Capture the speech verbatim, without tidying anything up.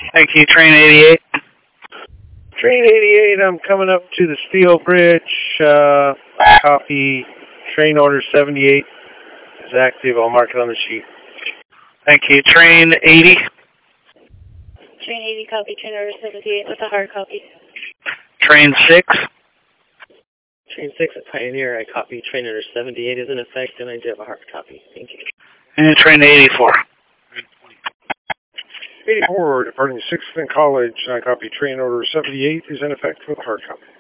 Thank you, train eighty-eight. Train eighty-eight, I'm coming up to the steel bridge. Uh, copy train order seventy-eight is active. I'll mark it on the sheet. Thank you, train eighty. Train eighty, copy. Train order seventy-eight with a hard copy. Train six. Train six at Pioneer, I copy. Train order seventy-eight is in effect, and I do have a hard copy. Thank you. And train eighty-four. eighty-four, departing sixth and College. I copy train order seventy-eight is in effect with a hard copy.